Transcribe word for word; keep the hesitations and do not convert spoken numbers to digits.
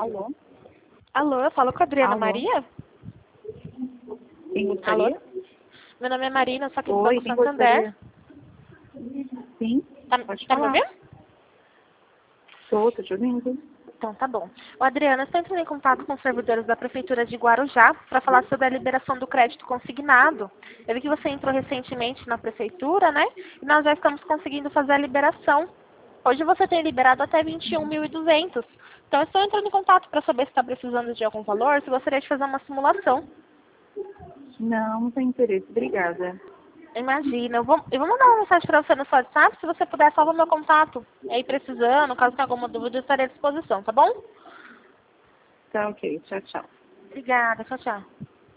Alô? Alô, eu falo com a Adriana Alô? Maria? Quem Alô? gostaria? Meu nome é Marina, eu sou aqui do Oi, Banco quem Santander. gostaria? Sim, Tá, pode tá me falar. ouvindo? Tô, tô te ouvindo. Então tá bom. Ô, Adriana, eu estou entrando em contato com os servidores da Prefeitura de Guarujá para falar sobre a liberação do crédito consignado. Eu vi que você entrou recentemente na Prefeitura, né? E nós já estamos conseguindo fazer a liberação. Hoje você tem liberado até vinte e um mil e duzentos. Então eu estou entrando em contato para saber se está precisando de algum valor, se gostaria de fazer uma simulação. Não, não tem interesse. Obrigada. Imagina, eu vou, eu vou mandar uma mensagem para você no seu WhatsApp, se você puder, salva meu contato. Aí precisando, caso tenha alguma dúvida, eu estarei à disposição, tá bom? Tá ok. Tchau, tchau. Obrigada, tchau, tchau.